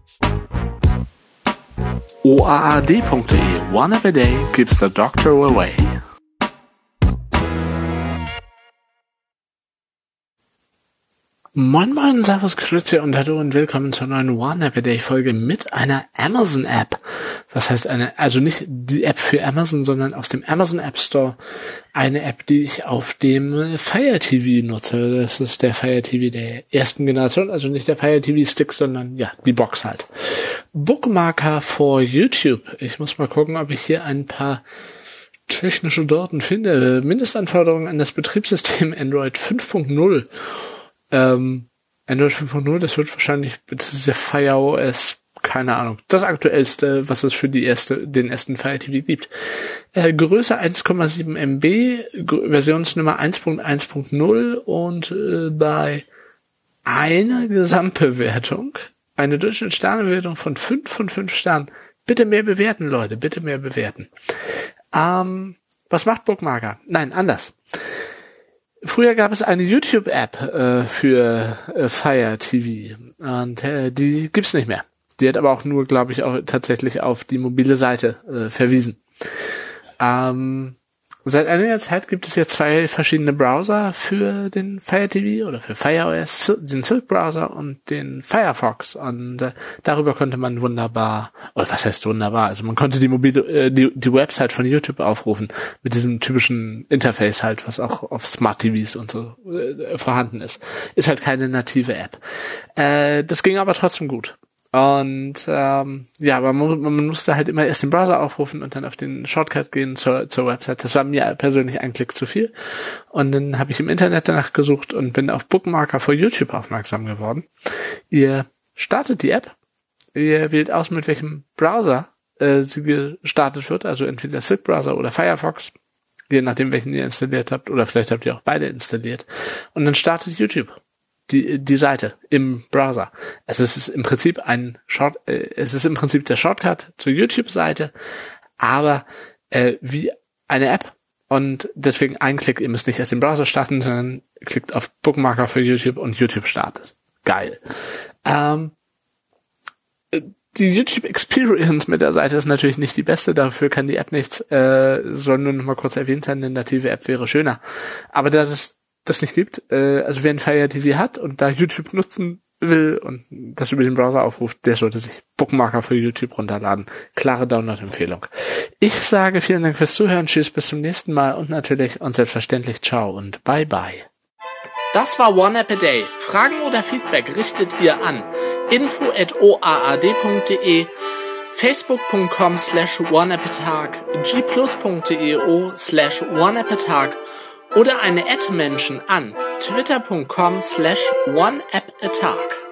OAAD.de. One app a day keeps the doctor away. Moin moin, servus, grüße und hallo und willkommen zur neuen One App a Day Folge mit einer Amazon App. Was heißt also nicht die App für Amazon, sondern aus dem Amazon App Store. Eine App, die ich auf dem Fire TV nutze. Das ist der Fire TV der ersten Generation, also nicht der Fire TV Stick, sondern ja, die Box halt. Bookmarker for YouTube. Ich muss mal gucken, ob ich hier ein paar technische Daten finde. Mindestanforderungen an das Betriebssystem Android 5.0. Android 5.0, das wird wahrscheinlich, das ist ja Fire OS, keine Ahnung, das aktuellste, was es für den ersten Fire TV gibt. Größe 1,7 MB, Versionsnummer 1.1.0 und bei einer Gesamtbewertung, eine Durchschnittssternebewertung von 5 von 5 Sternen. Bitte mehr bewerten, Leute, bitte mehr bewerten. Was macht Bookmarker? Nein, anders. Früher gab es eine YouTube-App für Fire TV und die gibt's nicht mehr. Die hat aber auch nur, glaube ich, auch tatsächlich auf die mobile Seite verwiesen. Seit einiger Zeit gibt es ja 2 verschiedene Browser für den Fire TV oder für Fire OS, den Silk Browser und den Firefox, und darüber konnte man wunderbar, oder was heißt wunderbar, also man konnte die Website von YouTube aufrufen mit diesem typischen Interface halt, was auch auf Smart TVs und so vorhanden ist. Ist halt keine native App. Das ging aber trotzdem gut. Und aber man musste halt immer erst den Browser aufrufen und dann auf den Shortcut gehen zur Website. Das war mir persönlich ein Klick zu viel. Und dann habe ich im Internet danach gesucht und bin auf Bookmarker for YouTube aufmerksam geworden. Ihr startet die App, ihr wählt aus, mit welchem Browser sie gestartet wird, also entweder Silk Browser oder Firefox, je nachdem welchen ihr installiert habt, oder vielleicht habt ihr auch beide installiert. Und dann startet YouTube die Seite im Browser. Es ist im Prinzip der Shortcut zur YouTube-Seite, aber wie eine App, und deswegen ein Klick. Ihr müsst nicht erst den Browser starten, sondern klickt auf Bookmarker für YouTube und YouTube startet. Geil. Die YouTube-Experience mit der Seite ist natürlich nicht die beste, dafür kann die App nichts, soll nur noch mal kurz erwähnt sein, eine native App wäre schöner. Aber das nicht gibt, also wer ein Fire TV hat und da YouTube nutzen will und das über den Browser aufruft, der sollte sich Bookmarker für YouTube runterladen. Klare Download-Empfehlung. Ich sage vielen Dank fürs Zuhören, tschüss, bis zum nächsten Mal und natürlich und selbstverständlich ciao und bye bye. Das war One App a Day. Fragen oder Feedback richtet ihr an info@oaad.de, facebook.com/oneappatag, gplus.deo/oneappatag oder eine @Menschen an twitter.com/oneappatag.